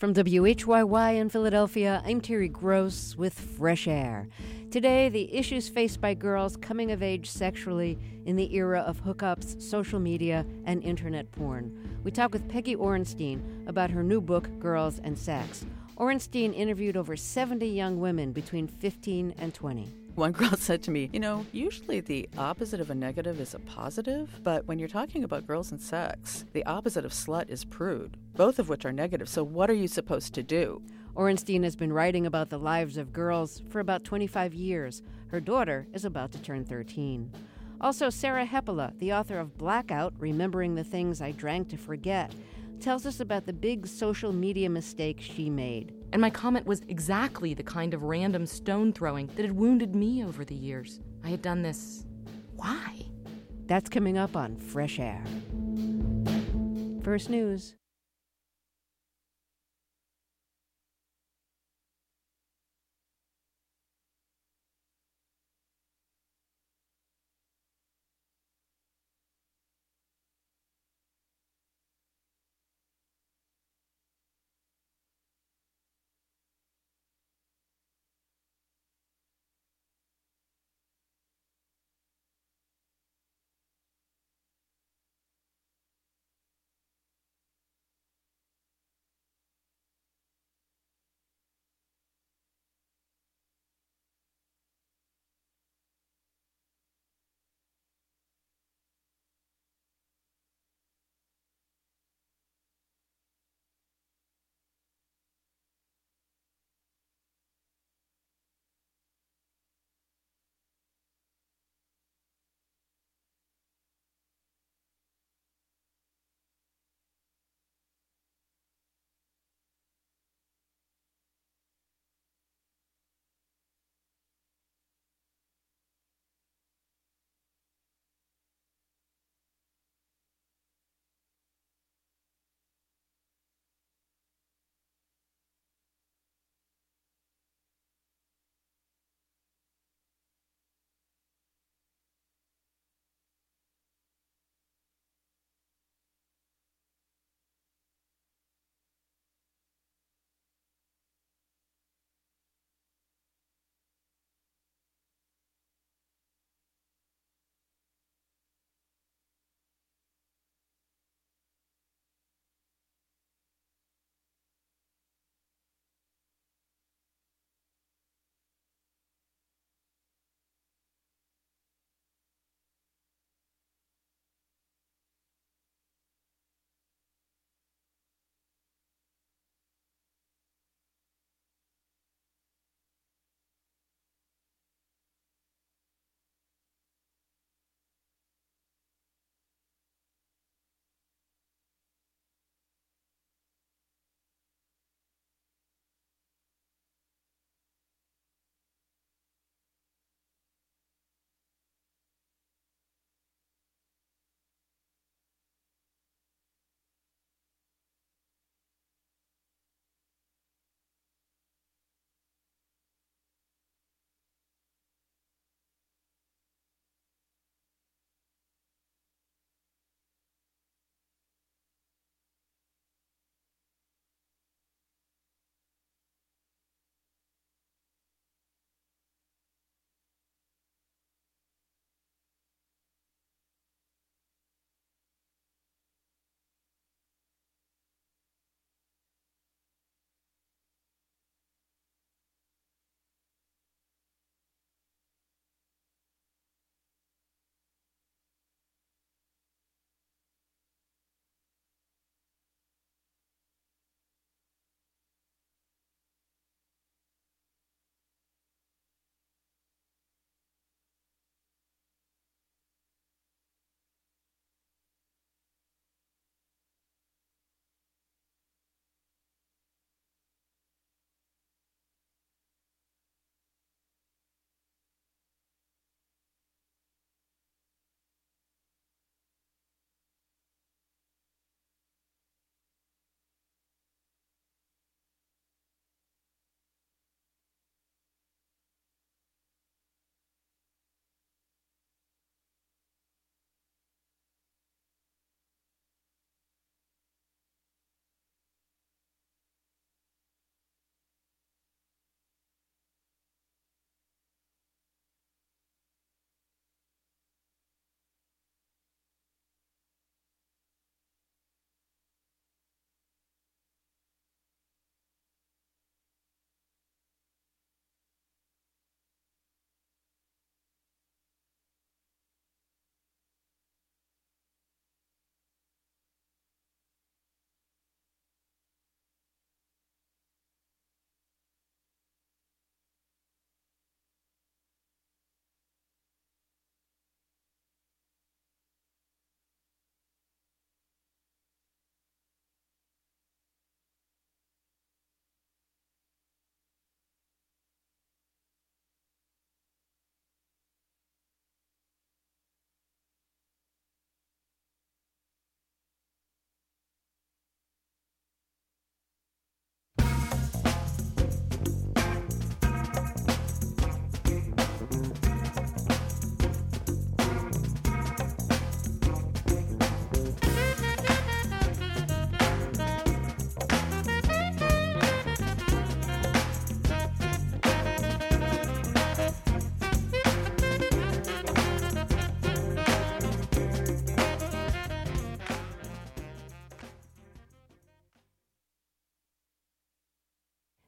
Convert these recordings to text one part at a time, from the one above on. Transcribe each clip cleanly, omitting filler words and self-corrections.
From WHYY in Philadelphia, I'm Terry Gross with Fresh Air. Today, the issues faced by girls coming of age sexually in the era of hookups, social media, and internet porn. We talk with Peggy Orenstein about her new book, Girls and Sex. Orenstein interviewed over 70 young women between 15 and 20. One girl said to me, usually the opposite of a negative is a positive, but when you're talking about girls and sex, the opposite of slut is prude, both of which are negative. So what are you supposed to do? Orenstein has been writing about the lives of girls for about 25 years. Her daughter is about to turn 13. Also, Sarah Hepola, the author of Blackout, Remembering the Things I Drank to Forget, tells us about the big social media mistake she made. And my comment was exactly the kind of random stone throwing that had wounded me over the years. I had done this. Why? That's coming up on Fresh Air. First news.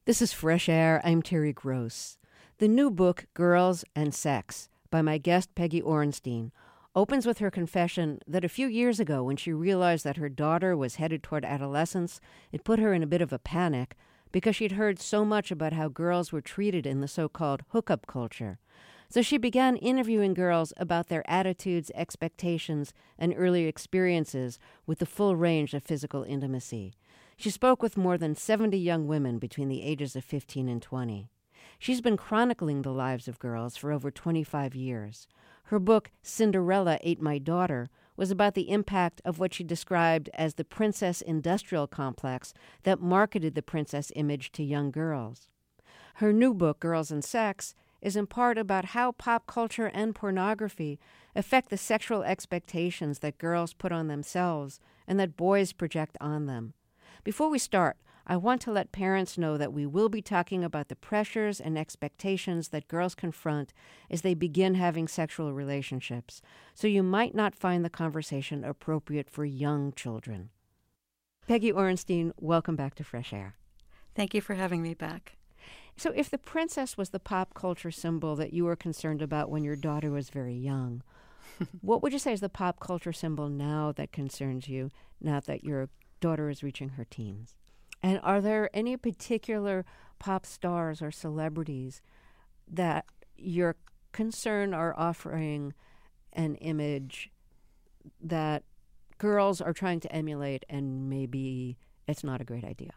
This is Fresh Air. I'm Terry Gross. The new book, Girls and Sex, by my guest Peggy Orenstein, opens with her confession that a few years ago, when she realized that her daughter was headed toward adolescence, it put her in a bit of a panic because she'd heard so much about how girls were treated in the so-called hookup culture. So she began interviewing girls about their attitudes, expectations, and early experiences with the full range of physical intimacy. She spoke with more than 70 young women between the ages of 15 and 20. She's been chronicling the lives of girls for over 25 years. Her book, Cinderella Ate My Daughter, was about the impact of what she described as the princess industrial complex that marketed the princess image to young girls. Her new book, Girls and Sex, is in part about how pop culture and pornography affect the sexual expectations that girls put on themselves and that boys project on them. Before we start, I want to let parents know that we will be talking about the pressures and expectations that girls confront as they begin having sexual relationships, so you might not find the conversation appropriate for young children. Peggy Orenstein, welcome back to Fresh Air. Thank you for having me back. So if the princess was the pop culture symbol that you were concerned about when your daughter was very young, what would you say is the pop culture symbol now that concerns you, now that your daughter is reaching her teens? And are there any particular pop stars or celebrities that you're concerned are offering an image that girls are trying to emulate and maybe it's not a great idea?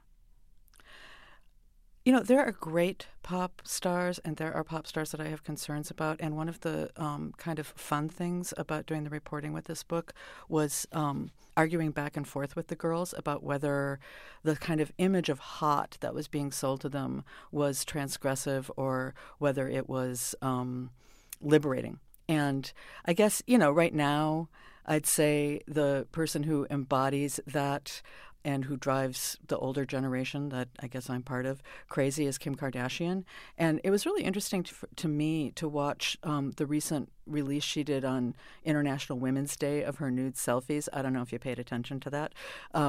You know, there are great pop stars, and there are pop stars that I have concerns about. And one of the kind of fun things about doing the reporting with this book was arguing back and forth with the girls about whether the kind of image of hot that was being sold to them was transgressive or whether it was liberating. And I guess, you know, right now, I'd say the person who embodies that and who drives the older generation that I guess I'm part of crazy is Kim Kardashian. And it was really interesting to me to watch the recent release she did on International Women's Day of her nude selfies. I don't know if you paid attention to that.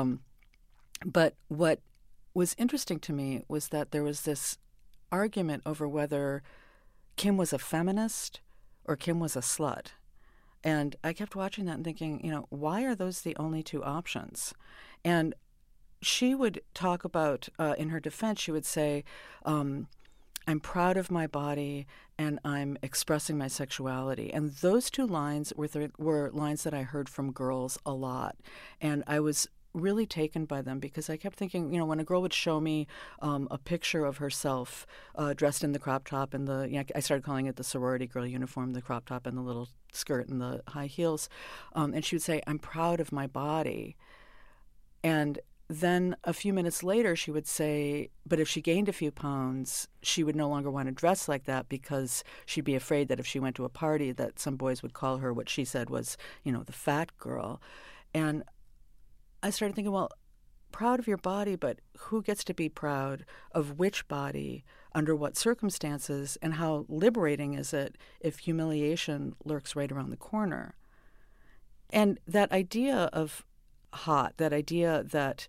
But what was interesting to me was that there was this argument over whether Kim was a feminist or Kim was a slut. And I kept watching that and thinking, you know, why are those the only two options? And she would talk about, in her defense, she would say, I'm proud of my body and I'm expressing my sexuality. And those two lines were lines that I heard from girls a lot. And I was really taken by them because I kept thinking, you know, when a girl would show me a picture of herself dressed in the crop top and I started calling it the sorority girl uniform, the crop top and the little skirt and the high heels. And she would say, I'm proud of my body. And then a few minutes later, she would say, but if she gained a few pounds, she would no longer want to dress like that because she'd be afraid that if she went to a party that some boys would call her what she said was, you know, the fat girl. And I started thinking, well, proud of your body, but who gets to be proud of which body, under what circumstances, and how liberating is it if humiliation lurks right around the corner? And that idea of hot, that idea that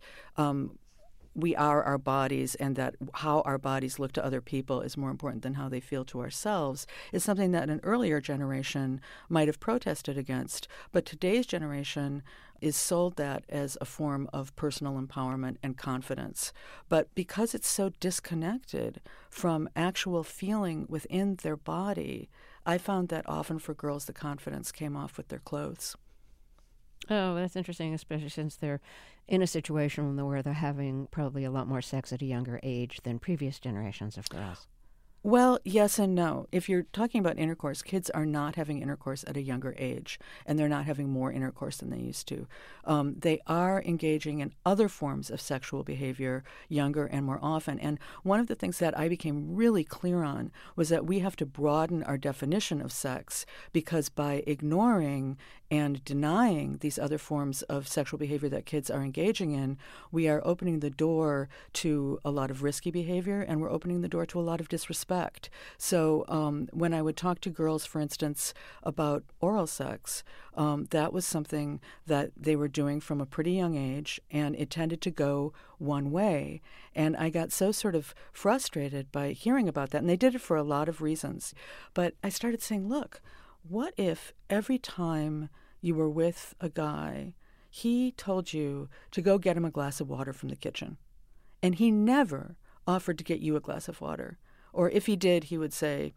we are our bodies and that how our bodies look to other people is more important than how they feel to ourselves is something that an earlier generation might have protested against. But today's generation is sold that as a form of personal empowerment and confidence. But because it's so disconnected from actual feeling within their body, I found that often for girls the confidence came off with their clothes. Oh, that's interesting, especially since they're in a situation where they're having probably a lot more sex at a younger age than previous generations of girls. Well, yes and no. If you're talking about intercourse, kids are not having intercourse at a younger age, and they're not having more intercourse than they used to. They are engaging in other forms of sexual behavior younger and more often. And one of the things that I became really clear on was that we have to broaden our definition of sex, because by ignoring and denying these other forms of sexual behavior that kids are engaging in, we are opening the door to a lot of risky behavior, and we're opening the door to a lot of disrespect respect. So when I would talk to girls, for instance, about oral sex, that was something that they were doing from a pretty young age, and it tended to go one way. And I got so sort of frustrated by hearing about that, and they did it for a lot of reasons. But I started saying, look, what if every time you were with a guy, he told you to go get him a glass of water from the kitchen, and he never offered to get you a glass of water? Or if he did, he would say,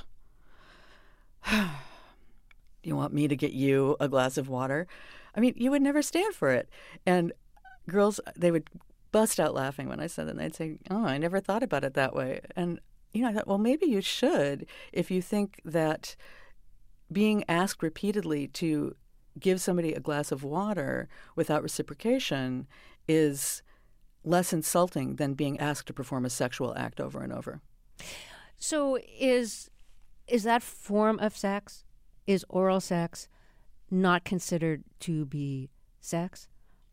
you want me to get you a glass of water? I mean, you would never stand for it. And girls, they would bust out laughing when I said that, and they'd say, oh, I never thought about it that way. And, I thought, well, maybe you should if you think that being asked repeatedly to give somebody a glass of water without reciprocation is less insulting than being asked to perform a sexual act over and over. So is that form of sex, is oral sex, not considered to be sex?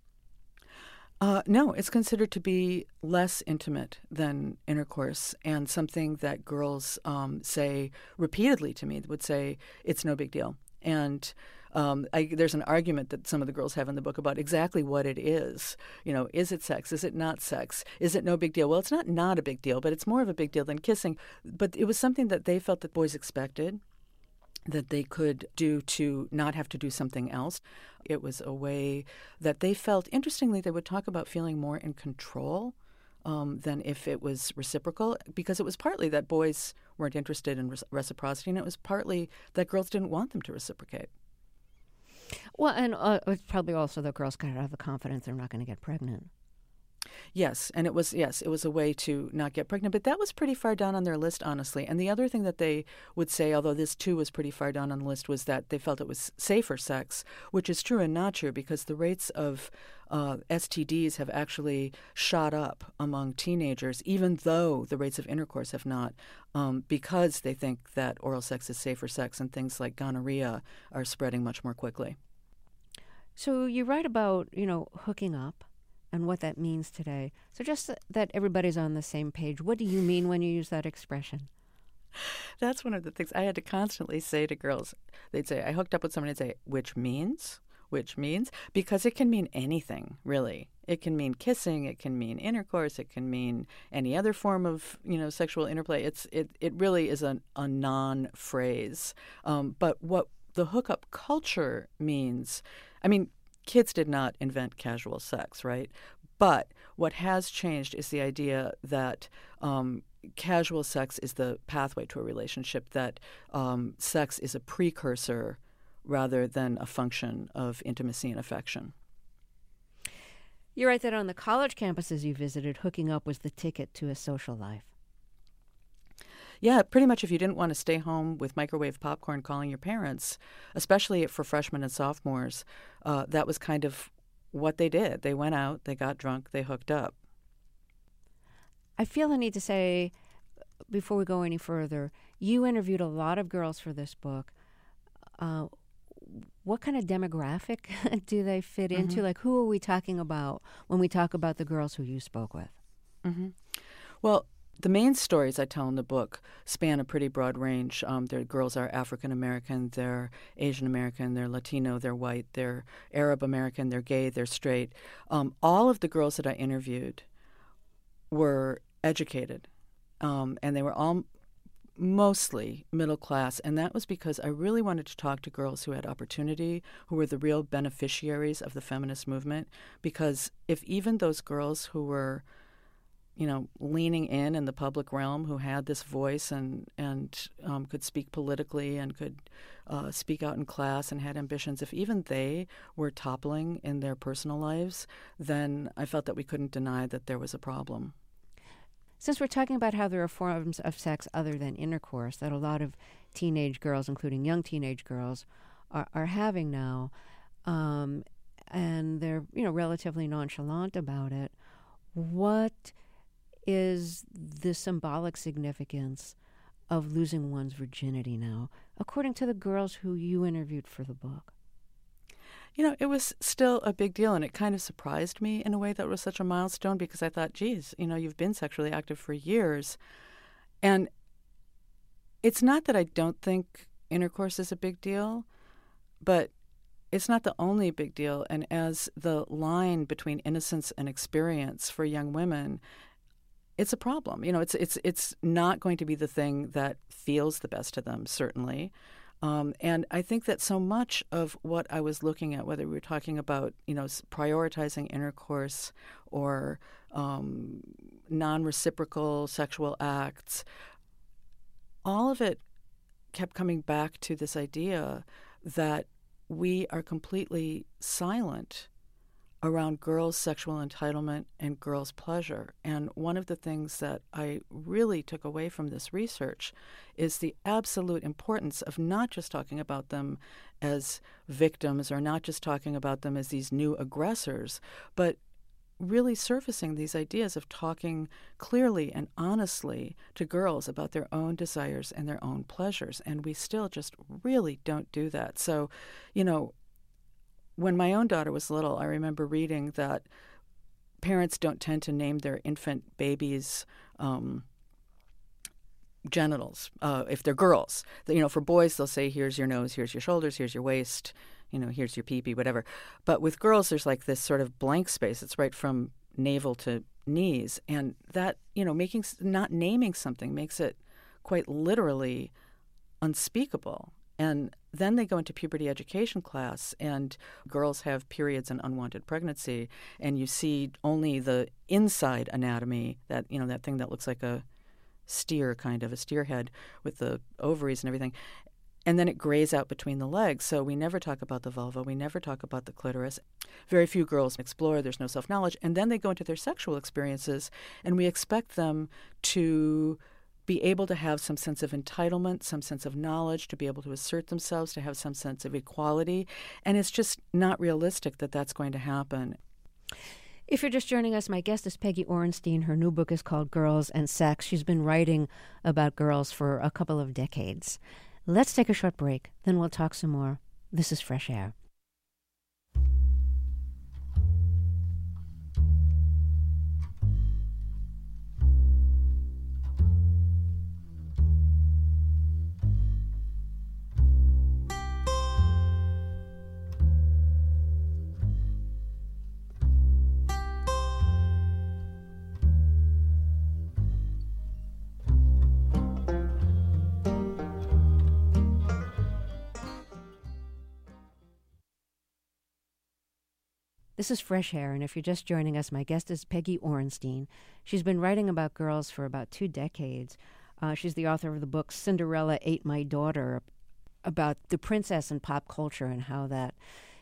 No, it's considered to be less intimate than intercourse, and something that girls say repeatedly to me. They would say, it's no big deal. And there's an argument that some of the girls have in the book about exactly what it is. Is it sex? Is it not sex? Is it no big deal? Well, it's not a big deal, but it's more of a big deal than kissing. But it was something that they felt that boys expected, that they could do to not have to do something else. It was a way that they felt, interestingly, they would talk about feeling more in control than if it was reciprocal, because it was partly that boys weren't interested in reciprocity, and it was partly that girls didn't want them to reciprocate. Well, and it's probably also that girls kind of have the confidence they're not going to get pregnant. Yes, and it was a way to not get pregnant, but that was pretty far down on their list, honestly. And the other thing that they would say, although this too was pretty far down on the list, was that they felt it was safer sex, which is true and not true, because the rates of STDs have actually shot up among teenagers, even though the rates of intercourse have not, because they think that oral sex is safer sex, and things like gonorrhea are spreading much more quickly. So you write about, hooking up and what that means today. So just that everybody's on the same page, what do you mean when you use that expression? That's one of the things I had to constantly say to girls. They'd say, I hooked up with somebody, and say, which means? Because it can mean anything, really. It can mean kissing, it can mean intercourse, it can mean any other form of, sexual interplay. It really is a non-phrase. But what the hookup culture means, kids did not invent casual sex, right? But what has changed is the idea that casual sex is the pathway to a relationship, that sex is a precursor rather than a function of intimacy and affection. You write that on the college campuses you visited, hooking up was the ticket to a social life. Yeah, pretty much if you didn't want to stay home with microwave popcorn calling your parents, especially for freshmen and sophomores, that was kind of what they did. They went out, they got drunk, they hooked up. I feel I need to say, before we go any further, you interviewed a lot of girls for this book. What kind of demographic do they fit into? Mm-hmm. Like, who are we talking about when we talk about the girls who you spoke with? Mm-hmm. Well, the main stories I tell in the book span a pretty broad range. Their girls are African American, they're Asian American, they're Latino, they're white, they're Arab American, they're gay, they're straight. All of the girls that I interviewed were educated, and they were all mostly middle class, and that was because I really wanted to talk to girls who had opportunity, who were the real beneficiaries of the feminist movement, because if even those girls who were leaning in the public realm, who had this voice and could speak politically and could speak out in class and had ambitions, if even they were toppling in their personal lives, then I felt that we couldn't deny that there was a problem. Since we're talking about how there are forms of sex other than intercourse that a lot of teenage girls, including young teenage girls, are having now, and they're relatively nonchalant about it, what is the symbolic significance of losing one's virginity now, according to the girls who you interviewed for the book? It was still a big deal, and it kind of surprised me in a way that was such a milestone, because I thought, geez, you've been sexually active for years. And It's not that I don't think intercourse is a big deal, but it's not the only big deal. And as the line between innocence and experience for young women, it's a problem. It's not going to be the thing that feels the best to them, certainly. And I think that so much of what I was looking at, whether we were talking about, prioritizing intercourse or non-reciprocal sexual acts, all of it kept coming back to this idea that we are completely silent around girls' sexual entitlement and girls' pleasure. And one of the things that I really took away from this research is the absolute importance of not just talking about them as victims or not just talking about them as these new aggressors, but really surfacing these ideas of talking clearly and honestly to girls about their own desires and their own pleasures. And we still just really don't do that. So, when my own daughter was little, I remember reading that parents don't tend to name their infant babies genitals if they're girls. For boys, they'll say, here's your nose, here's your shoulders, here's your waist, here's your pee-pee, whatever. But with girls, there's like this sort of blank space. It's right from navel to knees. And that, not naming something makes it quite literally unspeakable. And then they go into puberty education class, and girls have periods and unwanted pregnancy, and you see only the inside anatomy, that that thing that looks like a steer, kind of a steer head with the ovaries and everything. And then it grays out between the legs. So we never talk about the vulva. We never talk about the clitoris. Very few girls explore. There's no self-knowledge. And then they go into their sexual experiences, and we expect them to be able to have some sense of entitlement, some sense of knowledge, to be able to assert themselves, to have some sense of equality. And it's just not realistic that that's going to happen. If you're just joining us, my guest is Peggy Orenstein. Her new book is called Girls and Sex. She's been writing about girls for a couple of decades. Let's take a short break, then we'll talk some more. This is Fresh Air. This is Fresh Air, and if you're just joining us, my guest is Peggy Orenstein. She's been writing about girls for about 2 decades. She's the author of the book Cinderella Ate My Daughter, about the princess in pop culture and how that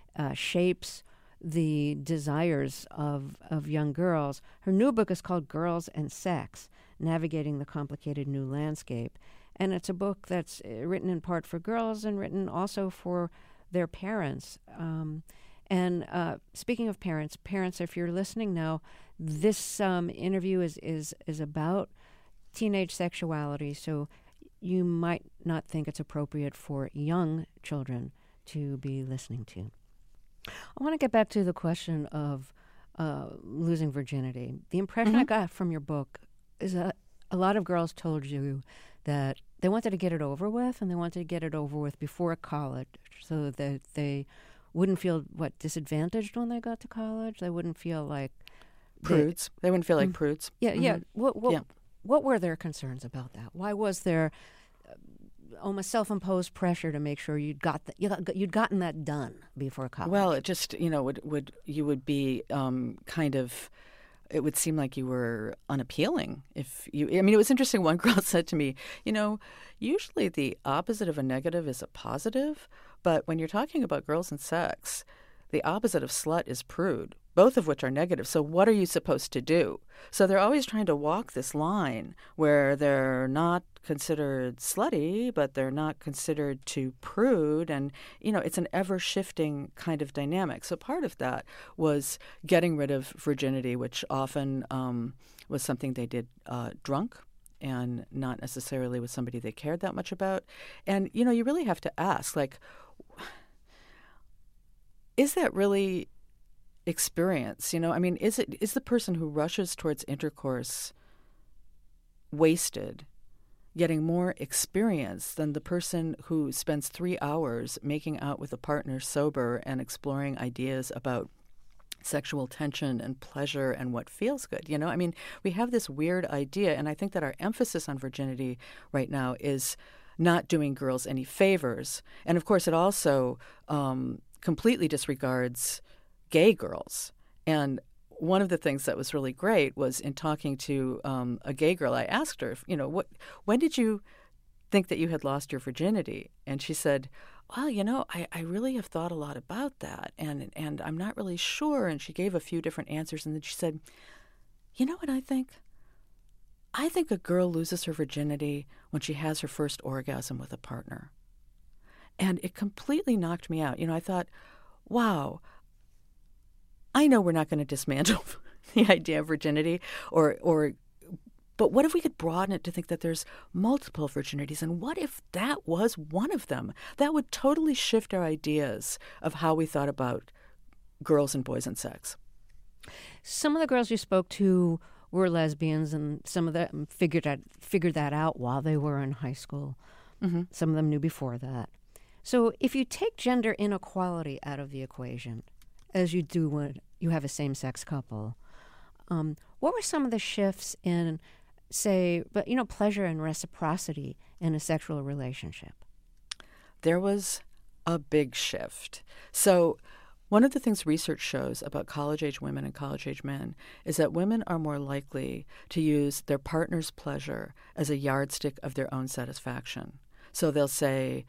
shapes the desires of young girls. Her new book is called Girls and Sex, Navigating the Complicated New Landscape. And it's a book that's written in part for girls and written also for their parents. And speaking of parents, if you're listening now, this interview is about teenage sexuality, so you might not think it's appropriate for young children to be listening to. I want to get back to the question of losing virginity. The impression I got from your book is that a lot of girls told you that they wanted to get it over with, and they wanted to get it over with before college so that they wouldn't feel, disadvantaged when they got to college? They wouldn't feel like... Prudes. They wouldn't feel like prudes. Yeah, yeah. What were their concerns about that? Why was there almost self-imposed pressure to make sure you'd gotten that done before college? Well, it just, you would be kind of... It would seem like you were unappealing it was interesting. One girl said to me, usually the opposite of a negative is a positive, but when you're talking about girls and sex, the opposite of slut is prude, both of which are negative. So what are you supposed to do? So they're always trying to walk this line where they're not considered slutty, but they're not considered too prude. And, it's an ever-shifting kind of dynamic. So part of that was getting rid of virginity, which often was something they did drunk and not necessarily with somebody they cared that much about. And, you really have to ask, is that really experience? Is the person who rushes towards intercourse wasted, getting more experience than the person who spends 3 hours making out with a partner sober and exploring ideas about sexual tension and pleasure and what feels good. You know, I mean, we have this weird idea, and I think that our emphasis on virginity right now is not doing girls any favors. And of course, it also completely disregards gay girls. And one of the things that was really great was in talking to a gay girl, I asked her, you know, when did you think that you had lost your virginity? And she said, well, you know, I really have thought a lot about that, and I'm not really sure. And she gave a few different answers, and then she said, you know what I think? I think a girl loses her virginity when she has her first orgasm with a partner. And it completely knocked me out. You know, I thought, wow, I know we're not going to dismantle the idea of virginity, but what if we could broaden it to think that there's multiple virginities? And what if that was one of them? That would totally shift our ideas of how we thought about girls and boys and sex. Some of the girls you spoke to were lesbians, and some of them figured that out while they were in high school. Mm-hmm. Some of them knew before that. So if you take gender inequality out of the equation, as you do when you have a same-sex couple, what were some of the shifts in, say, pleasure and reciprocity in a sexual relationship? There was a big shift. So one of the things research shows about college-age women and college-age men is that women are more likely to use their partner's pleasure as a yardstick of their own satisfaction. So they'll say,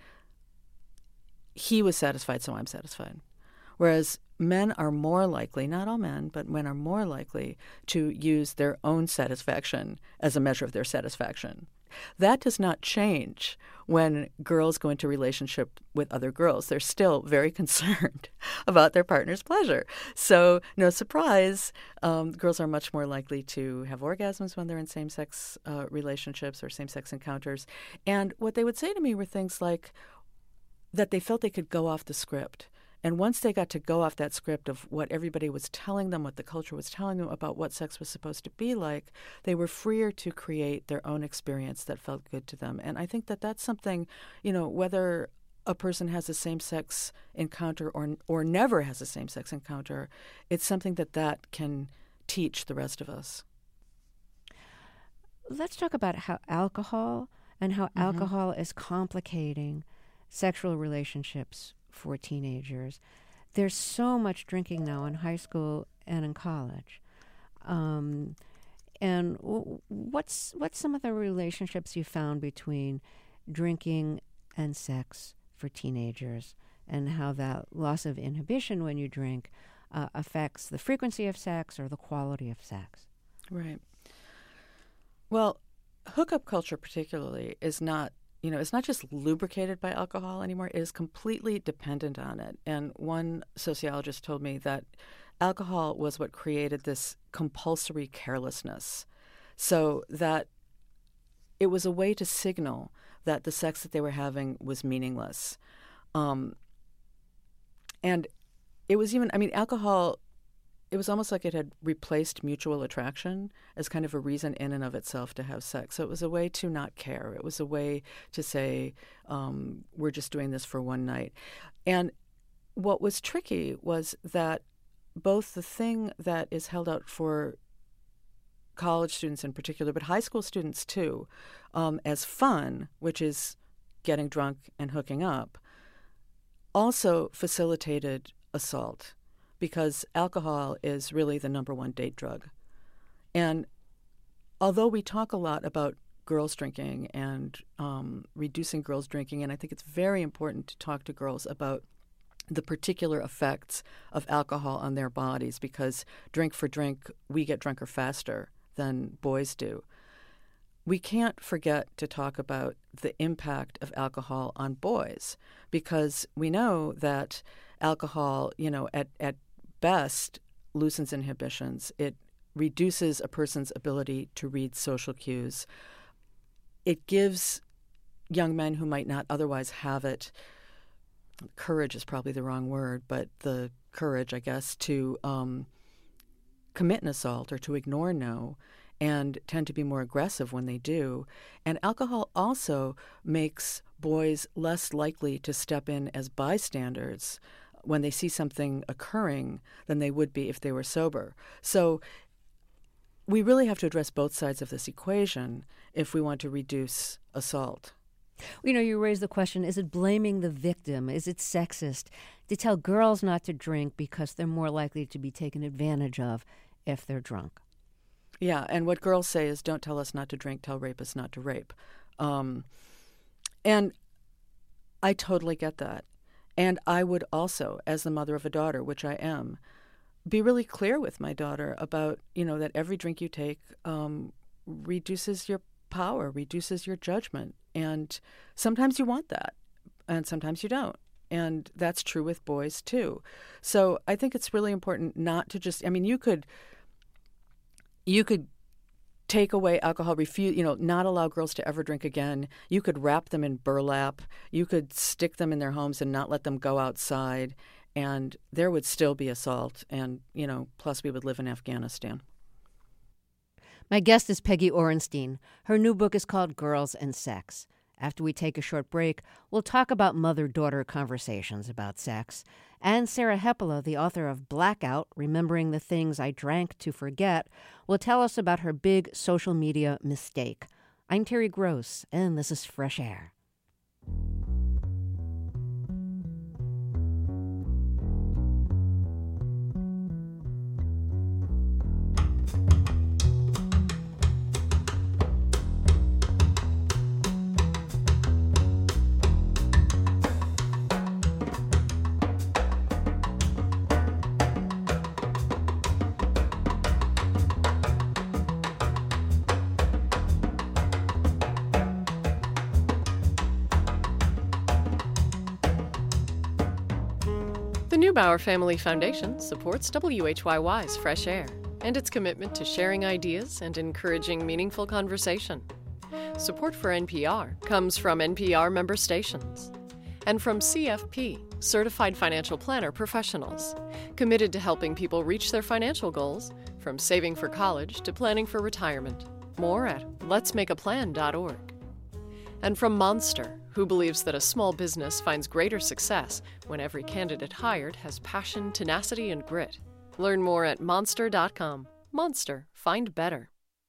he was satisfied, so I'm satisfied. Whereas men are more likely, not all men, but men are more likely to use their own satisfaction as a measure of their satisfaction. That does not change when girls go into relationship with other girls. They're still very concerned about their partner's pleasure. So no surprise, girls are much more likely to have orgasms when they're in same-sex relationships or same-sex encounters. And what they would say to me were things like that they felt they could go off the script. And once they got to go off that script of what everybody was telling them, what the culture was telling them about what sex was supposed to be like, they were freer to create their own experience that felt good to them. And I think that that's something, you know, whether a person has a same-sex encounter or never has a same-sex encounter, it's something that can teach the rest of us. Let's talk about how alcohol is complicating sexual relationships for teenagers. There's so much drinking now in high school and in college. And what's some of the relationships you found between drinking and sex for teenagers, and how that loss of inhibition when you drink affects the frequency of sex or the quality of sex? Right. Well, hookup culture particularly is not, it's not just lubricated by alcohol anymore. It is completely dependent on it. And one sociologist told me that alcohol was what created this compulsory carelessness, so that it was a way to signal that the sex that they were having was meaningless. And it was alcohol, it was almost like it had replaced mutual attraction as kind of a reason in and of itself to have sex. So it was a way to not care. It was a way to say, we're just doing this for one night. And what was tricky was that both the thing that is held out for college students in particular, but high school students too, as fun, which is getting drunk and hooking up, also facilitated assault, because alcohol is really the number one date drug. And although we talk a lot about girls drinking and reducing girls drinking, and I think it's very important to talk to girls about the particular effects of alcohol on their bodies, because drink for drink, we get drunker faster than boys do. We can't forget to talk about the impact of alcohol on boys, because we know that alcohol, at best loosens inhibitions. It reduces a person's ability to read social cues. It gives young men who might not otherwise have it, courage is probably the wrong word, but the courage, I guess, to commit an assault or to ignore no. and tend to be more aggressive when they do. And alcohol also makes boys less likely to step in as bystanders when they see something occurring than they would be if they were sober. So we really have to address both sides of this equation if we want to reduce assault. You raise the question, is it blaming the victim? Is it sexist to tell girls not to drink because they're more likely to be taken advantage of if they're drunk? Yeah, and what girls say is, don't tell us not to drink, tell rapists not to rape. And I totally get that. And I would also, as the mother of a daughter, which I am, be really clear with my daughter about, that every drink you take reduces your power, reduces your judgment. And sometimes you want that, and sometimes you don't. And that's true with boys, too. So I think it's really important not to just, you could take away alcohol, refuse, not allow girls to ever drink again. You could wrap them in burlap. You could stick them in their homes and not let them go outside. And there would still be assault. And, plus we would live in Afghanistan. My guest is Peggy Orenstein. Her new book is called Girls and Sex. After we take a short break, we'll talk about mother-daughter conversations about sex. And Sarah Hepola, the author of Blackout, Remembering the Things I Drank to Forget, will tell us about her big social media mistake. I'm Terry Gross, and this is Fresh Air. The Neubauer Family Foundation supports WHYY's Fresh Air and its commitment to sharing ideas and encouraging meaningful conversation. Support for NPR comes from NPR member stations and from CFP, Certified Financial Planner Professionals, committed to helping people reach their financial goals, from saving for college to planning for retirement. More at letsmakeaplan.org. And from Monster, who believes that a small business finds greater success when every candidate hired has passion, tenacity, and grit. Learn more at monster.com. Monster, find better.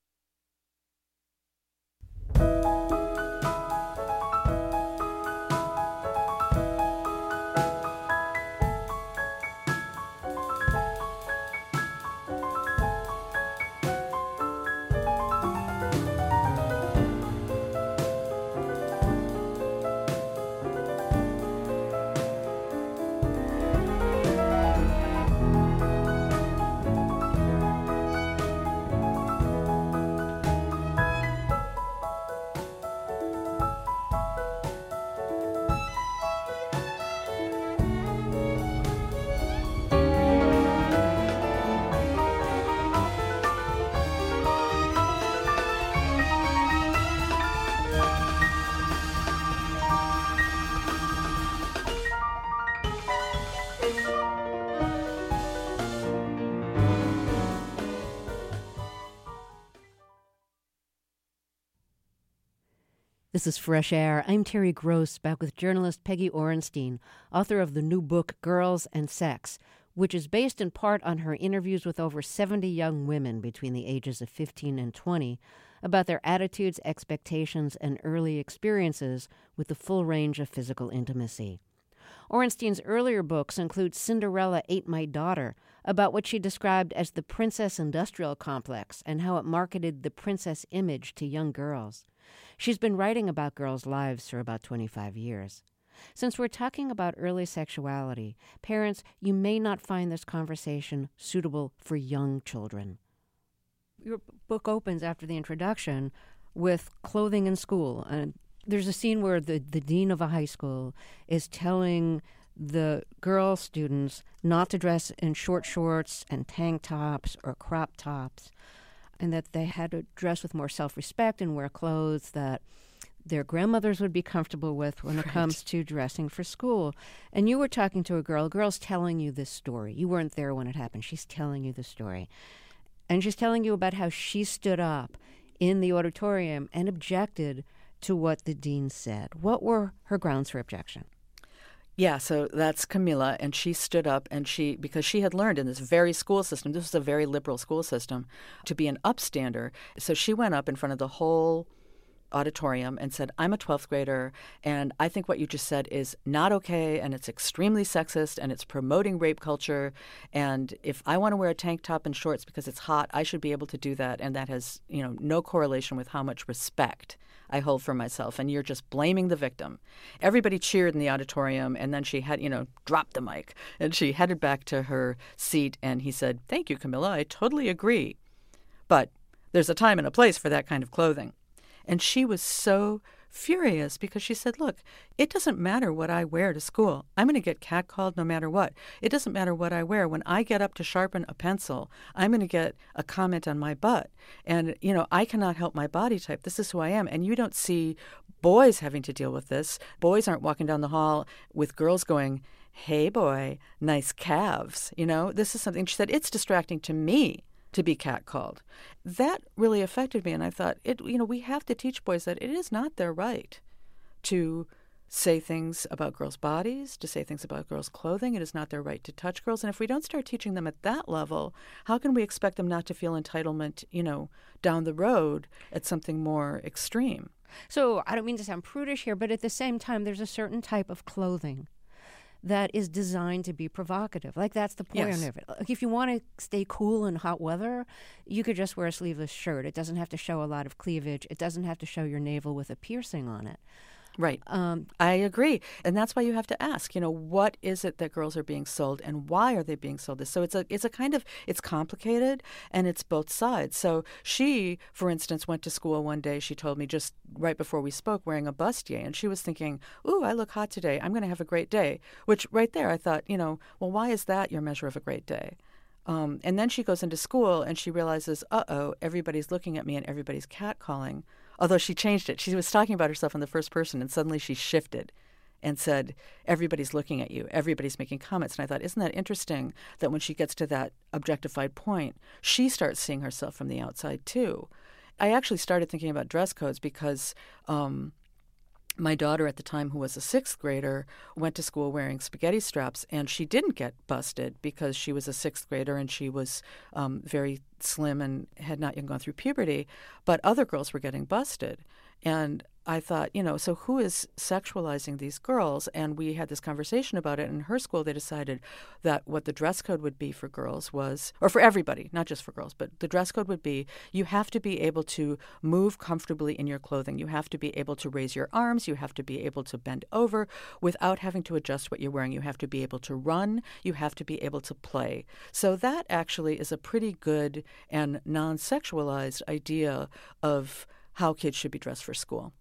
This is Fresh Air. I'm Terry Gross, back with journalist Peggy Orenstein, author of the new book Girls and Sex, which is based in part on her interviews with over 70 young women between the ages of 15 and 20 about their attitudes, expectations, and early experiences with the full range of physical intimacy. Orenstein's earlier books include Cinderella Ate My Daughter, about what she described as the princess industrial complex and how it marketed the princess image to young girls. She's been writing about girls' lives for about 25 years. Since we're talking about early sexuality, parents, you may not find this conversation suitable for young children. Your book opens after the introduction with clothing in school. And there's a scene where the dean of a high school is telling the girl students not to dress in short shorts and tank tops or crop tops, and that they had to dress with more self-respect and wear clothes that their grandmothers would be comfortable with when it comes to dressing for school. And you were talking to a girl's telling you this story. You weren't there when it happened. She's telling you the story. And she's telling you about how she stood up in the auditorium and objected to what the dean said. What were her grounds for objection? Yeah, so that's Camila, and she stood up, and because she had learned in this very school system, this was a very liberal school system, to be an upstander. So she went up in front of the whole auditorium and said, I'm a 12th grader, and I think what you just said is not okay, and it's extremely sexist, and it's promoting rape culture, and if I want to wear a tank top and shorts because it's hot, I should be able to do that, and that has, no correlation with how much respect I hold for myself, and you're just blaming the victim. Everybody cheered in the auditorium, and then she had, dropped the mic, and she headed back to her seat, and he said, thank you, Camila, I totally agree. But there's a time and a place for that kind of clothing. And she was so furious because she said, look, it doesn't matter what I wear to school. I'm going to get catcalled no matter what. It doesn't matter what I wear. When I get up to sharpen a pencil, I'm going to get a comment on my butt. And, I cannot help my body type. This is who I am. And you don't see boys having to deal with this. Boys aren't walking down the hall with girls going, hey, boy, nice calves. This is something, she said, it's distracting to me to be catcalled. That really affected me, and I thought, we have to teach boys that it is not their right to say things about girls' bodies, to say things about girls' clothing. It is not their right to touch girls. And if we don't start teaching them at that level, how can we expect them not to feel entitlement, down the road at something more extreme? So I don't mean to sound prudish here, but at the same time, there's a certain type of clothing that is designed to be provocative. Like, that's the point of it. Like, if you want to stay cool in hot weather, you could just wear a sleeveless shirt. It doesn't have to show a lot of cleavage. It doesn't have to show your navel with a piercing on it. Right. I agree. And that's why you have to ask, what is it that girls are being sold and why are they being sold this? So it's complicated and it's both sides. So she, for instance, went to school one day, she told me just right before we spoke, wearing a bustier. And she was thinking, ooh, I look hot today. I'm going to have a great day. Which right there, I thought, well, why is that your measure of a great day? And then she goes into school and she realizes, everybody's looking at me and everybody's catcalling. Although she changed it. She was talking about herself in the first person, and suddenly she shifted and said, everybody's looking at you. Everybody's making comments. And I thought, isn't that interesting that when she gets to that objectified point, she starts seeing herself from the outside, too. I actually started thinking about dress codes because my daughter at the time, who was a sixth grader, went to school wearing spaghetti straps, and she didn't get busted because she was a sixth grader and she was very slim and had not yet gone through puberty, but other girls were getting busted. And I thought, so who is sexualizing these girls? And we had this conversation about it. In her school, they decided that what the dress code would be for girls was, or for everybody, not just for girls, but the dress code would be, you have to be able to move comfortably in your clothing. You have to be able to raise your arms. You have to be able to bend over without having to adjust what you're wearing. You have to be able to run. You have to be able to play. So that actually is a pretty good and non-sexualized idea of how kids should be dressed for school.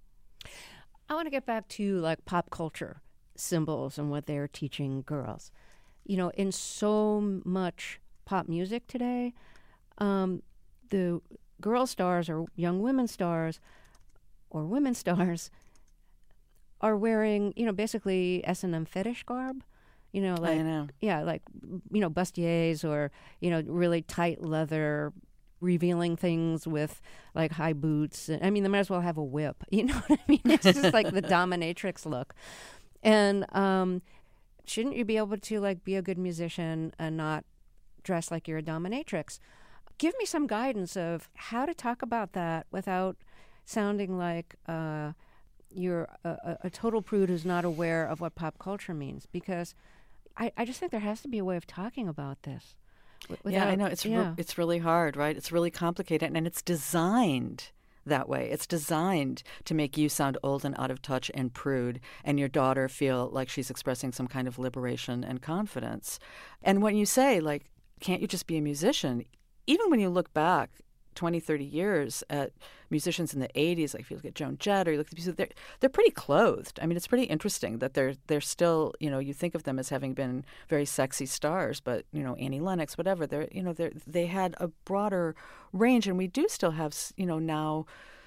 I want to get back to like pop culture symbols and what they're teaching girls. In so much pop music today, the girl stars or young women stars or women stars are wearing, basically S&M fetish garb. I know. Yeah, like, bustiers or, really tight leather, revealing things with like high boots. I mean, they might as well have a whip. You know what I mean? It's just like the dominatrix look. And shouldn't you be able to like be a good musician and not dress like you're a dominatrix? Give me some guidance of how to talk about that without sounding like you're a total prude who's not aware of what pop culture means. Because I just think there has to be a way of talking about this. Yeah, I know. It's really hard, right? It's really complicated, and it's designed that way. It's designed to make you sound old and out of touch and prude, and your daughter feel like she's expressing some kind of liberation and confidence. And when you say, like, can't you just be a musician? Even when you look back 20, 30 years at musicians in the 80s, like if you look at Joan Jett or you look at the music, they're pretty clothed. I mean, it's pretty interesting that they're still, you think of them as having been very sexy stars, but, Annie Lennox, whatever, they had a broader range. And we do still have, now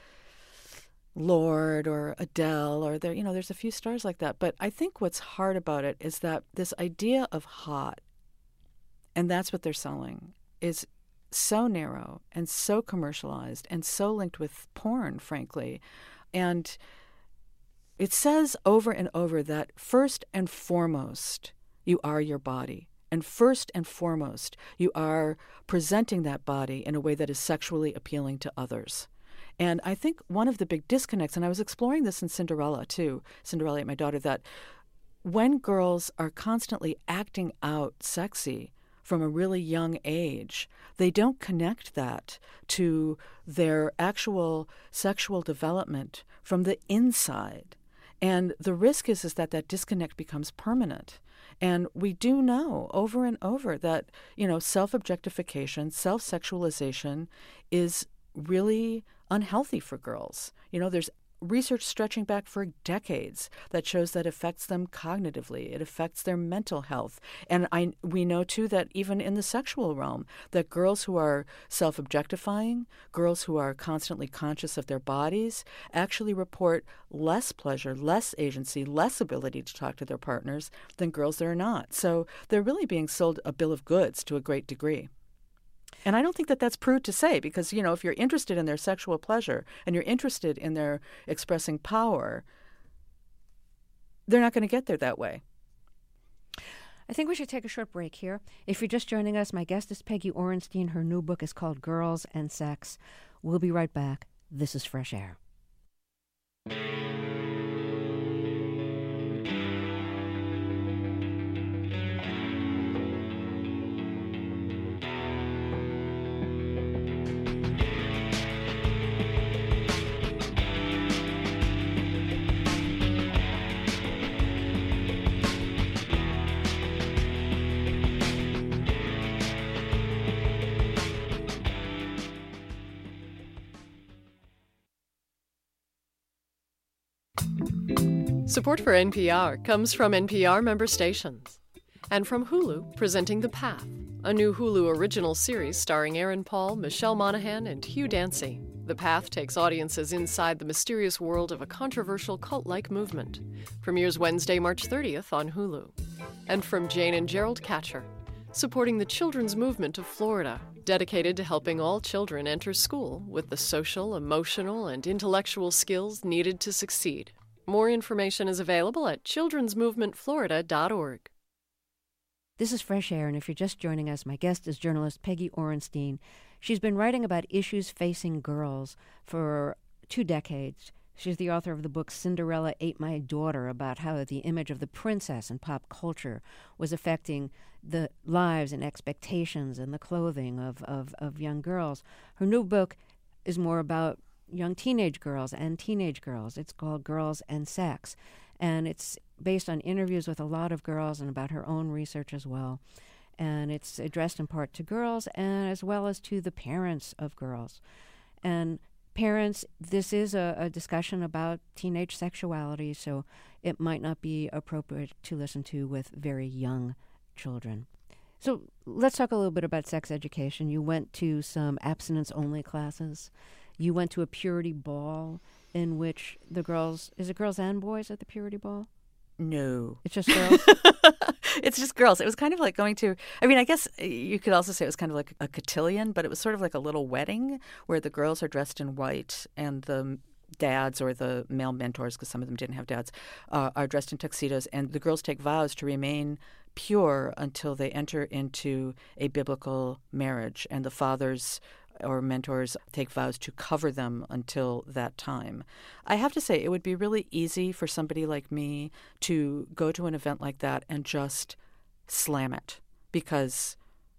Lorde or Adele or there's a few stars like that. But I think what's hard about it is that this idea of hot, and that's what they're selling, is so narrow and so commercialized and so linked with porn, frankly. And it says over and over that first and foremost, you are your body. And first and foremost, you are presenting that body in a way that is sexually appealing to others. And I think one of the big disconnects, and I was exploring this in Cinderella too, Cinderella, my daughter, that when girls are constantly acting out sexy from a really young age, they don't connect that to their actual sexual development from the inside. And the risk is that that disconnect becomes permanent. And we do know over and over that, self-objectification, self-sexualization is really unhealthy for girls. There's research stretching back for decades that shows that affects them cognitively. It affects their mental health. And we know, too, that even in the sexual realm, that girls who are self-objectifying, girls who are constantly conscious of their bodies, actually report less pleasure, less agency, less ability to talk to their partners than girls that are not. So they're really being sold a bill of goods to a great degree. And I don't think that that's prude to say, because, if you're interested in their sexual pleasure and you're interested in their expressing power, they're not going to get there that way. I think we should take a short break here. If you're just joining us, my guest is Peggy Orenstein. Her new book is called Girls and Sex. We'll be right back. This is Fresh Air. Support for NPR comes from NPR member stations and from Hulu, presenting The Path, a new Hulu original series starring Aaron Paul, Michelle Monaghan, and Hugh Dancy. The Path takes audiences inside the mysterious world of a controversial cult-like movement. Premieres Wednesday, March 30th on Hulu. And from Jane and Gerald Catcher, supporting the children's movement of Florida, dedicated to helping all children enter school with the social, emotional, and intellectual skills needed to succeed. More information is available at childrensmovementflorida.org. This is Fresh Air, and if you're just joining us, my guest is journalist Peggy Orenstein. She's been writing about issues facing girls for 2 decades. She's the author of the book Cinderella Ate My Daughter, about how the image of the princess in pop culture was affecting the lives and expectations and the clothing of young girls. Her new book is more about young teenage girls and teenage girls. It's called Girls and Sex, and it's based on interviews with a lot of girls and about her own research as well. And it's addressed in part to girls and as well as to the parents of girls. And parents, this is a discussion about teenage sexuality, so it might not be appropriate to listen to with very young children. So let's talk a little bit about sex education. You went to some abstinence-only classes. You went to a purity ball in which the girls... Is it girls and boys at the purity ball? No. It's just girls? It's just girls. It was kind of like going to... I guess you could also say it was kind of like a cotillion, but it was sort of like a little wedding where the girls are dressed in white and the dads or the male mentors, because some of them didn't have dads, are dressed in tuxedos, and the girls take vows to remain pure until they enter into a biblical marriage, and the fathers or mentors take vows to cover them until that time. I have to say, it would be really easy for somebody like me to go to an event like that and just slam it because,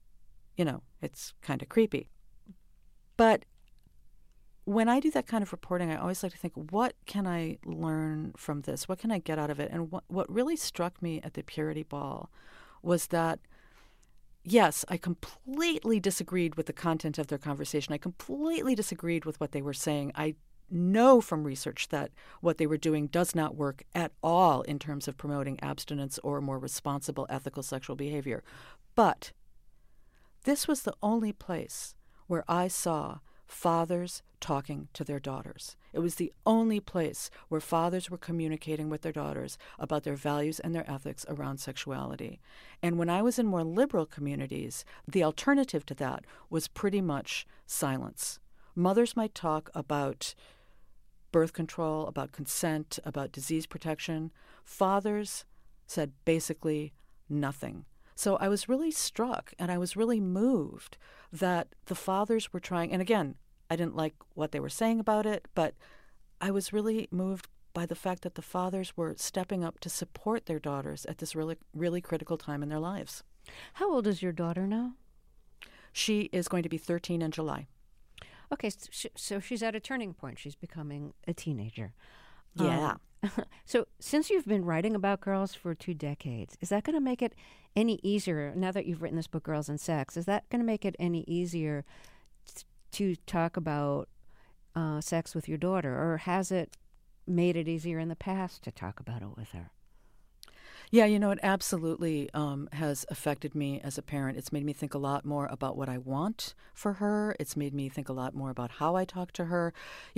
it's kind of creepy. But when I do that kind of reporting, I always like to think, what can I learn from this? What can I get out of it? And what really struck me at the Purity Ball was that, yes, I completely disagreed with the content of their conversation. I completely disagreed with what they were saying. I know from research that what they were doing does not work at all in terms of promoting abstinence or more responsible ethical sexual behavior. But this was the only place where I saw fathers talking to their daughters. It was the only place where fathers were communicating with their daughters about their values and their ethics around sexuality. And when I was in more liberal communities, the alternative to that was pretty much silence. Mothers might talk about birth control, about consent, about disease protection. Fathers said basically nothing. So I was really struck and I was really moved that the fathers were trying, and again, I didn't like what they were saying about it, but I was really moved by the fact that the fathers were stepping up to support their daughters at this really, really critical time in their lives. How old is your daughter now? She is going to be 13 in July. Okay, so she's at a turning point. She's becoming a teenager. Yeah. So since you've been writing about girls for 2 decades, is that going to make it any easier, now that you've written this book, Girls and Sex, is that going to make it any easier to talk about sex with your daughter, or has it made it easier in the past to talk about it with her? Yeah, it absolutely has affected me as a parent. It's made me think a lot more about what I want for her. It's made me think a lot more about how I talk to her.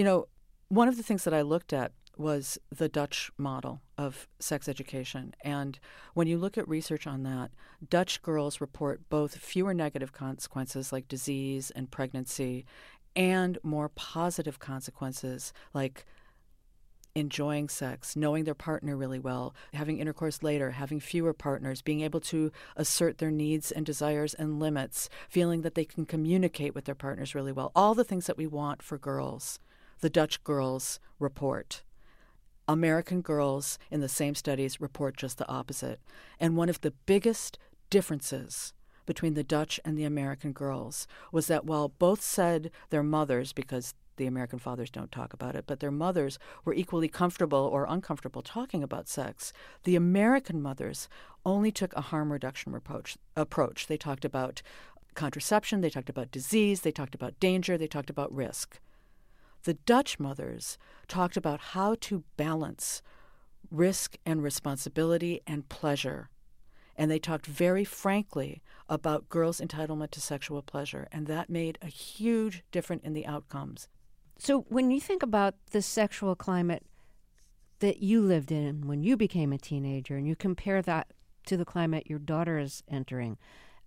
One of the things that I looked at was the Dutch model of sex education. And when you look at research on that, Dutch girls report both fewer negative consequences like disease and pregnancy and more positive consequences like enjoying sex, knowing their partner really well, having intercourse later, having fewer partners, being able to assert their needs and desires and limits, feeling that they can communicate with their partners really well. All the things that we want for girls, the Dutch girls report. American girls in the same studies report just the opposite. And one of the biggest differences between the Dutch and the American girls was that while both said their mothers, because the American fathers don't talk about it, but their mothers were equally comfortable or uncomfortable talking about sex, the American mothers only took a harm reduction approach. They talked about contraception, they talked about disease, they talked about danger, they talked about risk. The Dutch mothers talked about how to balance risk and responsibility and pleasure. And they talked very frankly about girls' entitlement to sexual pleasure. And that made a huge difference in the outcomes. So when you think about the sexual climate that you lived in when you became a teenager, and you compare that to the climate your daughter is entering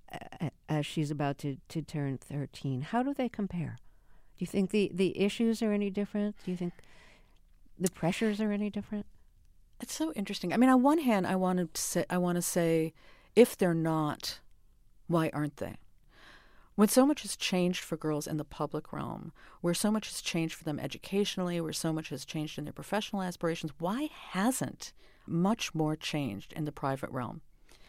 as she's about to turn 13, how do they compare? Do you think the issues are any different? Do you think the pressures are any different? It's so interesting. I mean, on one hand, I want to say, if they're not, why aren't they? When so much has changed for girls in the public realm, where so much has changed for them educationally, where so much has changed in their professional aspirations, why hasn't much more changed in the private realm?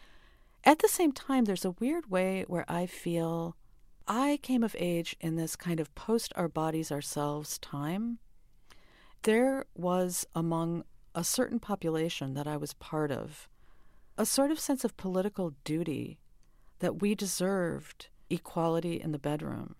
At the same time, there's a weird way where I feel I came of age in this kind of post-our-bodies-ourselves time. There was, among a certain population that I was part of, a sort of sense of political duty that we deserved equality in the bedroom,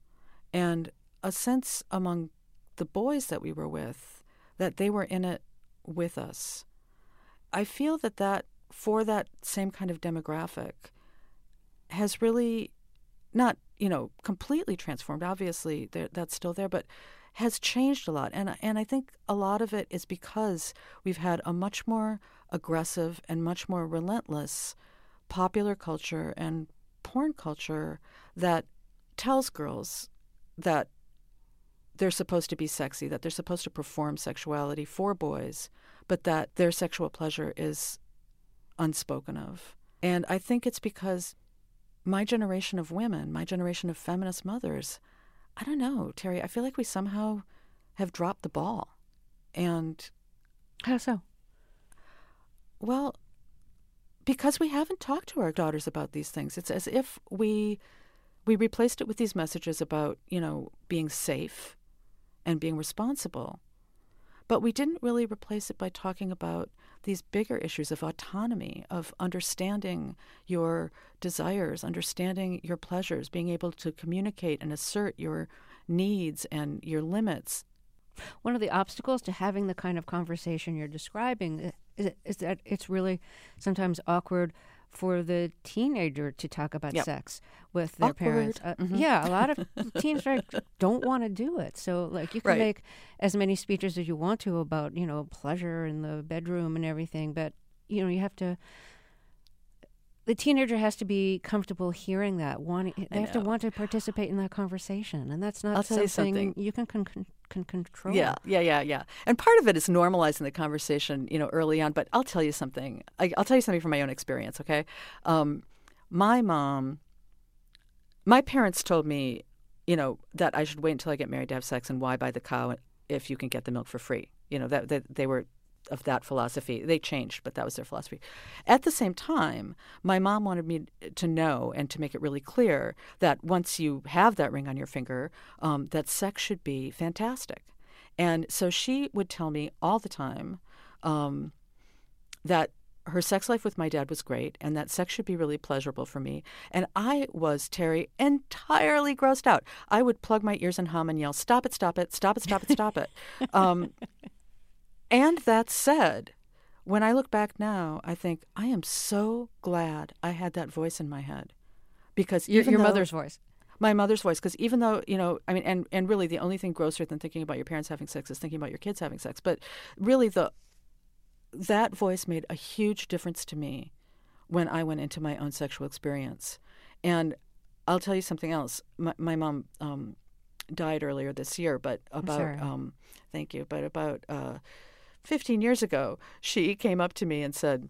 and a sense among the boys that we were with that they were in it with us. I feel that for that same kind of demographic has really not, completely transformed. Obviously, that's still there, but has changed a lot. And I think a lot of it is because we've had a much more aggressive and much more relentless popular culture and porn culture that tells girls that they're supposed to be sexy, that they're supposed to perform sexuality for boys, but that their sexual pleasure is unspoken of. And I think it's because my generation of women, my generation of feminist mothers, I don't know, Terry, I feel like we somehow have dropped the ball. And how so? Well, because we haven't talked to our daughters about these things. It's as if we replaced it with these messages about, being safe and being responsible. But we didn't really replace it by talking about these bigger issues of autonomy, of understanding your desires, understanding your pleasures, being able to communicate and assert your needs and your limits. One of the obstacles to having the kind of conversation you're describing is that it's really sometimes awkward for the teenager to talk about Yep. sex with their Awkward. parents. Yeah, a lot of teens don't want to do it. So, like, you can Right. make as many speeches as you want to about, pleasure in the bedroom and everything, but, you have to. The teenager has to be comfortable hearing that. They have to want to participate in that conversation, and that's not I'll tell you something something. you can control. Yeah. And part of it is normalizing the conversation, early on. But I'll tell you something. I'll tell you something from my own experience, okay? My parents told me, that I should wait until I get married to have sex, and why buy the cow if you can get the milk for free? That they were of that philosophy. They changed, but that was their philosophy. At the same time, my mom wanted me to know and to make it really clear that once you have that ring on your finger, that sex should be fantastic. And so she would tell me all the time that her sex life with my dad was great and that sex should be really pleasurable for me. And I was, Terry, entirely grossed out. I would plug my ears and hum and yell, "Stop it, stop it, stop it, stop it, stop it." And that said, when I look back now, I think I am so glad I had that voice in my head, because Your mother's voice. my mother's voice, because even though, and really the only thing grosser than thinking about your parents having sex is thinking about your kids having sex. But really that voice made a huge difference to me when I went into my own sexual experience. And I'll tell you something else. My mom died earlier this year, but thank you, but about 15 years ago, she came up to me and said,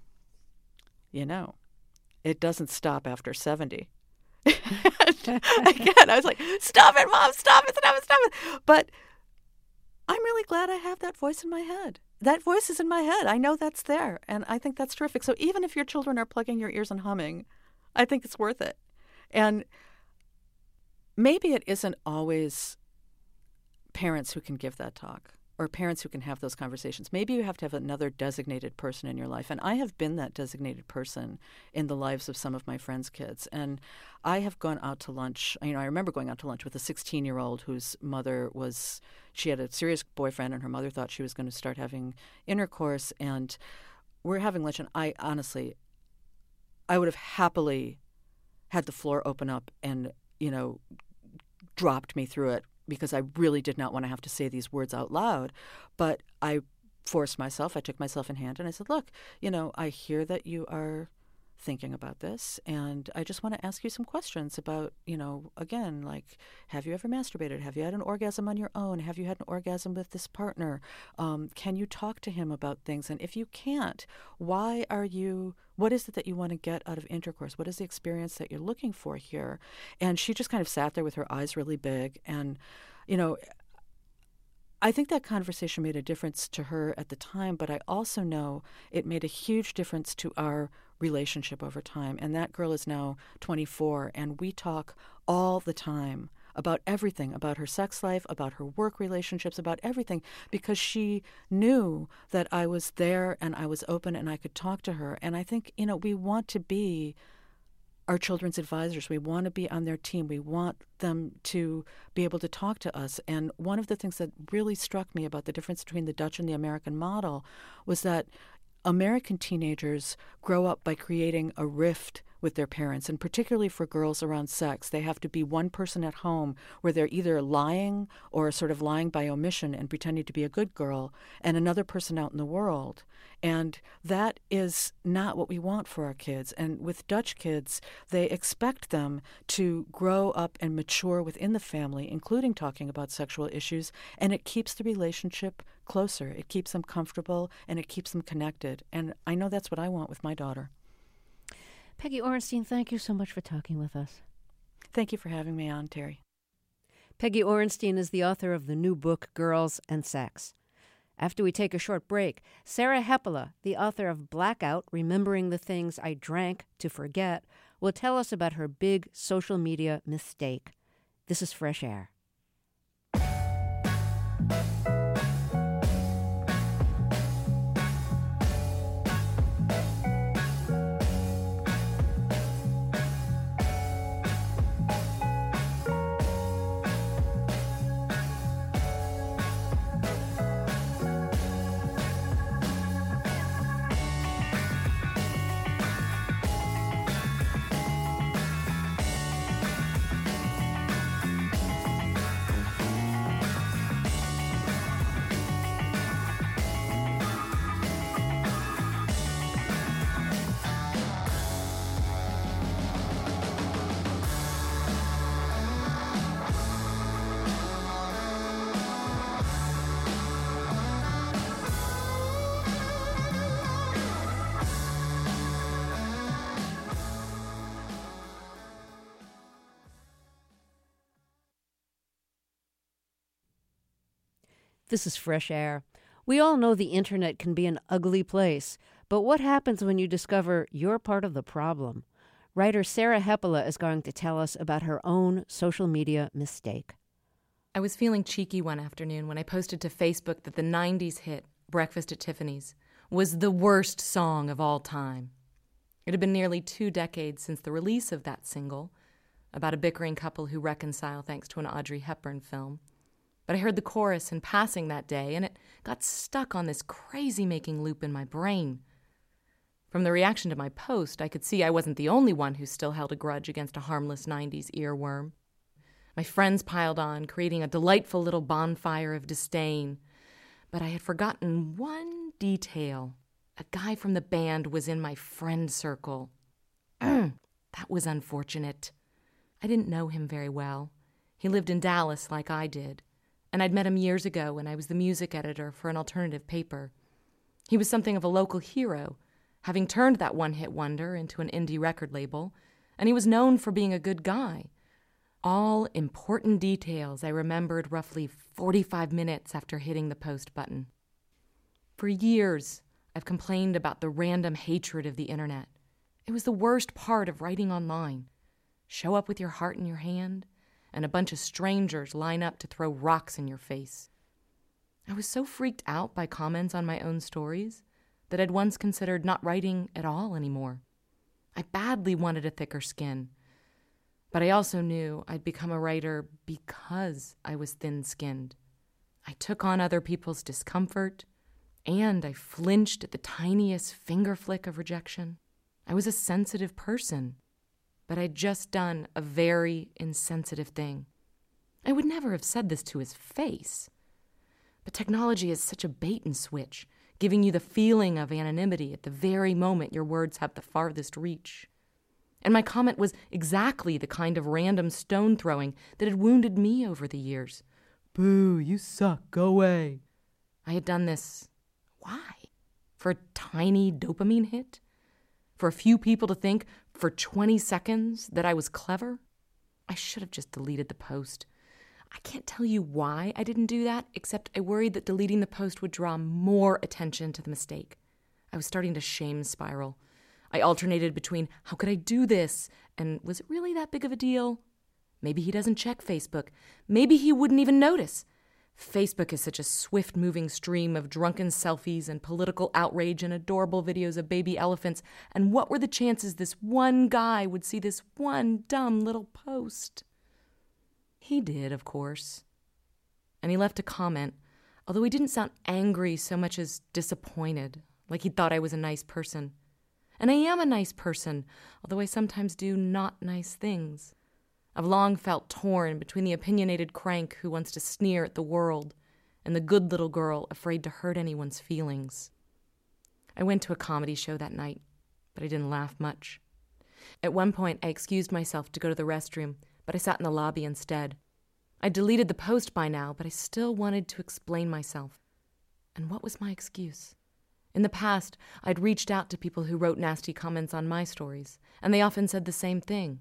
it doesn't stop after 70. Again, I was like, "Stop it, Mom, stop it, stop it, stop it." But I'm really glad I have that voice in my head. That voice is in my head. I know that's there, and I think that's terrific. So even if your children are plugging your ears and humming, I think it's worth it. And maybe it isn't always parents who can give that talk or parents who can have those conversations. Maybe you have to have another designated person in your life. And I have been that designated person in the lives of some of my friends' kids. And I have gone out to lunch. I remember going out to lunch with a 16-year-old whose mother she had a serious boyfriend, and her mother thought she was going to start having intercourse. And we're having lunch, and I honestly, I would have happily had the floor open up and, dropped me through it, because I really did not want to have to say these words out loud. But I forced myself. I took myself in hand and I said, "Look, I hear that you are thinking about this, and I just want to ask you some questions about, again, like, have you ever masturbated? Have you had an orgasm on your own? Have you had an orgasm with this partner? Can you talk to him about things? And if you can't, what is it that you want to get out of intercourse? What is the experience that you're looking for here?" And she just kind of sat there with her eyes really big. And, I think that conversation made a difference to her at the time, but I also know it made a huge difference to our relationship over time. And that girl is now 24, and we talk all the time about everything, about her sex life, about her work relationships, about everything, because she knew that I was there and I was open and I could talk to her. And I think, we want to be our children's advisors. We want to be on their team. We want them to be able to talk to us. And one of the things that really struck me about the difference between the Dutch and the American model was that American teenagers grow up by creating a rift with their parents, and particularly for girls around sex, they have to be one person at home where they're either lying or sort of lying by omission and pretending to be a good girl, and another person out in the world. And that is not what we want for our kids. And with Dutch kids, they expect them to grow up and mature within the family, including talking about sexual issues, and it keeps the relationship closer. It keeps them comfortable, and it keeps them connected. And I know that's what I want with my daughter. Peggy Orenstein, thank you so much for talking with us. Thank you for having me on, Terry. Peggy Orenstein is the author of the new book, Girls and Sex. After we take a short break, Sarah Hepola, the author of Blackout, Remembering the Things I Drank to Forget, will tell us about her big social media mistake. This is Fresh Air. This is Fresh Air. We all know the internet can be an ugly place, but what happens when you discover you're part of the problem? Writer Sarah Hepola is going to tell us about her own social media mistake. I was feeling cheeky one afternoon when I posted to Facebook that the 90s hit, Breakfast at Tiffany's, was the worst song of all time. It had been nearly 2 decades since the release of that single, about a bickering couple who reconcile thanks to an Audrey Hepburn film. But I heard the chorus in passing that day, and it got stuck on this crazy-making loop in my brain. From the reaction to my post, I could see I wasn't the only one who still held a grudge against a harmless 90s earworm. My friends piled on, creating a delightful little bonfire of disdain. But I had forgotten one detail. A guy from the band was in my friend circle. That was unfortunate. I didn't know him very well. He lived in Dallas like I did, and I'd met him years ago when I was the music editor for an alternative paper. He was something of a local hero, having turned that one-hit wonder into an indie record label, and he was known for being a good guy. All important details I remembered roughly 45 minutes after hitting the post button. For years, I've complained about the random hatred of the internet. It was the worst part of writing online. Show up with your heart in your hand, and a bunch of strangers line up to throw rocks in your face. I was so freaked out by comments on my own stories that I'd once considered not writing at all anymore. I badly wanted a thicker skin, but I also knew I'd become a writer because I was thin-skinned. I took on other people's discomfort, and I flinched at the tiniest finger flick of rejection. I was a sensitive person, but I'd just done a very insensitive thing. I would never have said this to his face. But technology is such a bait and switch, giving you the feeling of anonymity at the very moment your words have the farthest reach. And my comment was exactly the kind of random stone throwing that had wounded me over the years. Boo, you suck, go away. I had done this. Why? For a tiny dopamine hit? For a few people to think, for 20 seconds, that I was clever? I should have just deleted the post. I can't tell you why I didn't do that, except I worried that deleting the post would draw more attention to the mistake. I was starting to shame spiral. I alternated between, how could I do this? And was it really that big of a deal? Maybe he doesn't check Facebook. Maybe he wouldn't even notice. Facebook is such a swift-moving stream of drunken selfies and political outrage and adorable videos of baby elephants. And what were the chances this one guy would see this one dumb little post? He did, of course. And he left a comment, although he didn't sound angry so much as disappointed, like he thought I was a nice person. And I am a nice person, although I sometimes do not nice things. I've long felt torn between the opinionated crank who wants to sneer at the world and the good little girl afraid to hurt anyone's feelings. I went to a comedy show that night, but I didn't laugh much. At one point, I excused myself to go to the restroom, but I sat in the lobby instead. I deleted the post by now, but I still wanted to explain myself. And what was my excuse? In the past, I'd reached out to people who wrote nasty comments on my stories, and they often said the same thing.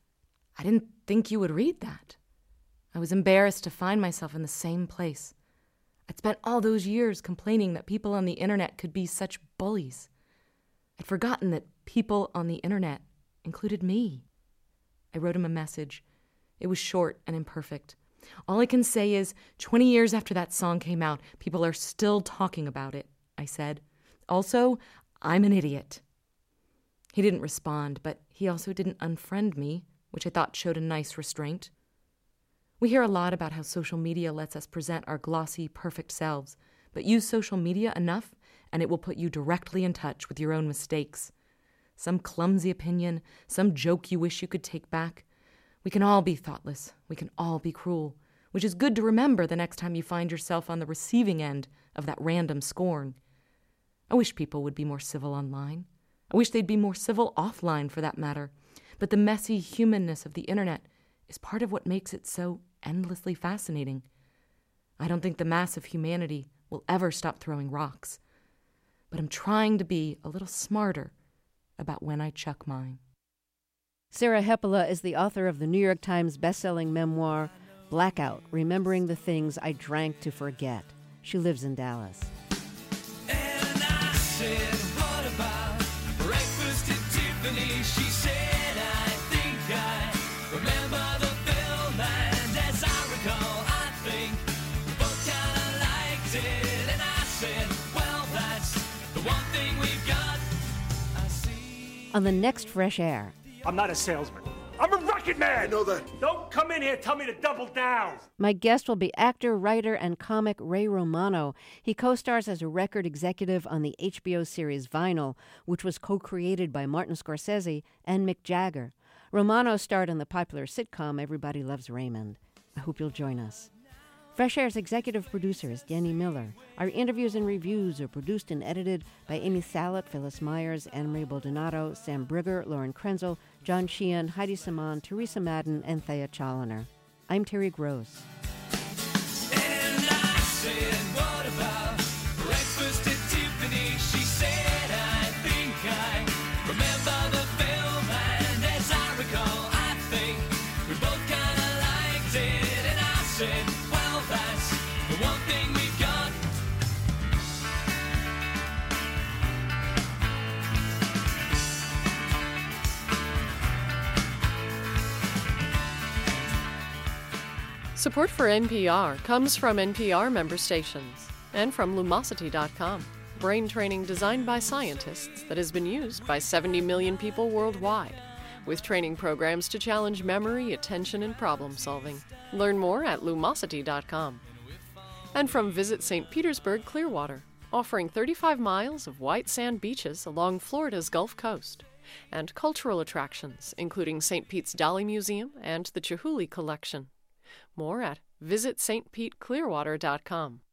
I didn't think you would read that. I was embarrassed to find myself in the same place. I'd spent all those years complaining that people on the internet could be such bullies. I'd forgotten that people on the internet included me. I wrote him a message. It was short and imperfect. All I can say is, 20 years after that song came out, people are still talking about it, I said. Also, I'm an idiot. He didn't respond, but he also didn't unfriend me, which I thought showed a nice restraint. We hear a lot about how social media lets us present our glossy, perfect selves, but use social media enough, and it will put you directly in touch with your own mistakes. Some clumsy opinion, some joke you wish you could take back. We can all be thoughtless. We can all be cruel, which is good to remember the next time you find yourself on the receiving end of that random scorn. I wish people would be more civil online. I wish they'd be more civil offline, for that matter. But the messy humanness of the internet is part of what makes it so endlessly fascinating. I don't think the mass of humanity will ever stop throwing rocks. But I'm trying to be a little smarter about when I chuck mine. Sarah Hepola is the author of the New York Times bestselling memoir, Blackout: Remembering the Things I Drank to Forget. She lives in Dallas. And I said, what about breakfast at Tiffany? She said, I think I remember the film, and as I recall, I think we both kind of liked it. And I said, well, that's the one thing we've got. I see. On the next Fresh Air, I'm not a salesman. I'm a record man! I know that. Don't come in here and tell me to double down! my guest will be actor, writer, and comic Ray Romano. He co-stars as a record executive on the HBO series Vinyl, which was co-created by Martin Scorsese and Mick Jagger. Romano starred in the popular sitcom Everybody Loves Raymond. I hope you'll join us. Fresh Air's executive producer is Danny Miller. Our interviews and reviews are produced and edited by Amy Salet, Phyllis Myers, Anne-Marie Baldonado, Sam Brigger, Lauren Krenzel, John Sheehan, Heidi Simon, Teresa Madden, and Thea Challoner. I'm Terry Gross. And I said, what about breakfast at Tiffany? She said, I think I remember the film, and as I recall, I think we both kind of liked it. And I said, well, that's the one thing we've got. Support for NPR comes from NPR member stations and from Lumosity.com, brain training designed by scientists that has been used by 70 million people worldwide, with training programs to challenge memory, attention, and problem solving. Learn more at Lumosity.com. And from Visit St. Petersburg Clearwater, offering 35 miles of white sand beaches along Florida's Gulf Coast, and cultural attractions, including St. Pete's Dolly Museum and the Chihuly Collection. More at visitstpeteclearwater.com.